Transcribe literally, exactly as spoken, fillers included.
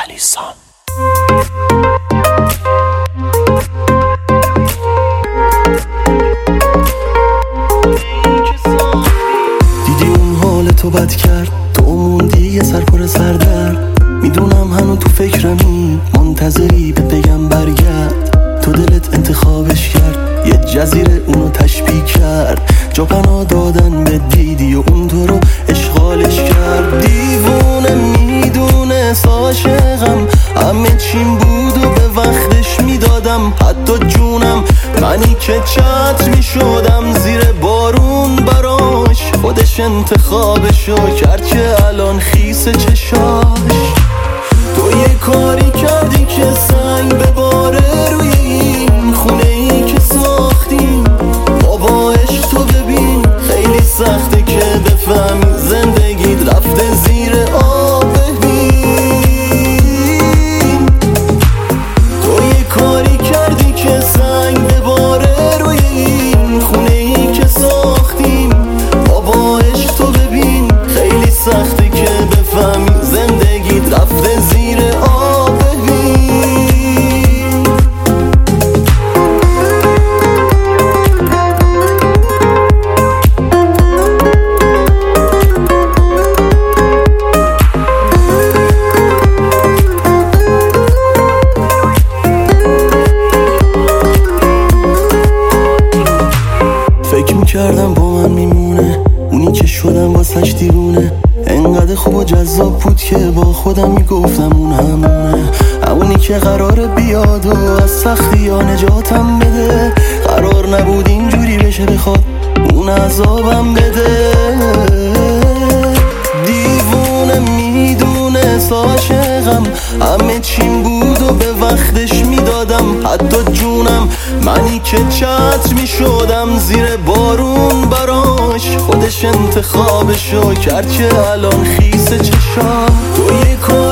علیسان. دیدی اون حال تو بد کرد، تو موندی یه سر پر سردرد. میدونم هنو تو فکرمی، منتظری به بگم برگرد. تو دلت انتخابش کرد، یه جزیره اونو تشبیه کرد. جا پناه دادن به دیدی و اون تو رو اشغالش کرد. دیوونه میدونه عاشقم، همه چیم بود و به وقتش میدادم. حتی جونم منی که چت میشدم زیر بارون براش. خودش انتخابشو کرد که الان خیس چشاش. تو یه کاری کردی که سنگ بباره روی این خونه ای که ساختیم. بابا عشق تو ببین خیلی سخته که بفهمی زندگیت رفته زیر آب. ببین تو یه کاری کردی که سنگ بباره روی این خونه ای که ساختیم. بابا عشق تو ببین خیلی سخته که بفهمی زندگیت رفته زیر آب. ببین فکر میکردم با من میمونه، اونی که شدم واسش دیوونه. انقدر خوب و جذاب بود که با خودم میگفتم اون همونه. همونی که قرار بیاد و از سختی ها نجاتم بده. قرار نبود اینجوری بشه بخواد اون عذابم بده. دیوونه میدونه عاشقم، همه چیم بود و به وقتش میدادم. حتی جونم منی که چت میشدم زیر بارون براش. خودش انتخابشو کرد که الان خیس چشا. تو یه